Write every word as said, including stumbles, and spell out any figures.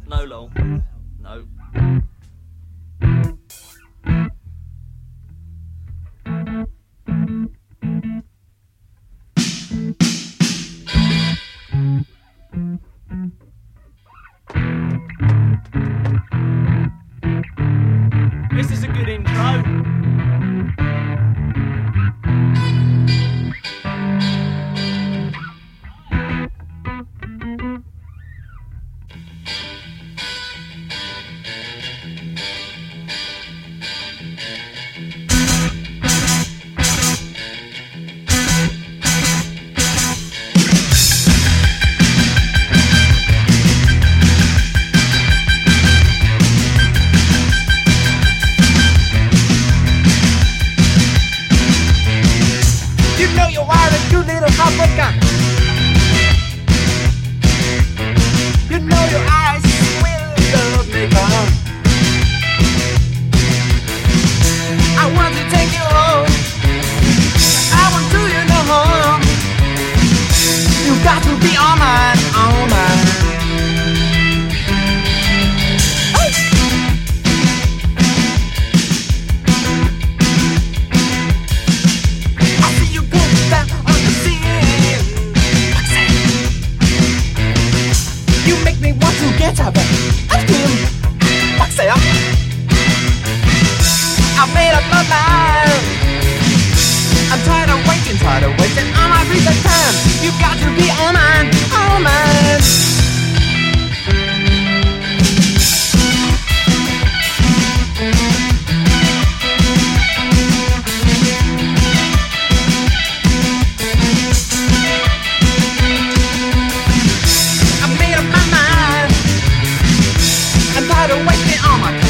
No long. No. This is a good intro. You know you are a cute little heartbreaker. You know your eyes will love maker. I want to take you home. I won't do you no harm. You got to be all mine, all mine. Get up and scream, what's up? I made up my mind. I'm tired of waiting, tired of waiting on my recent time. You got to be all mine, all mine. I made up my mind. I'm tired of wasting all my time.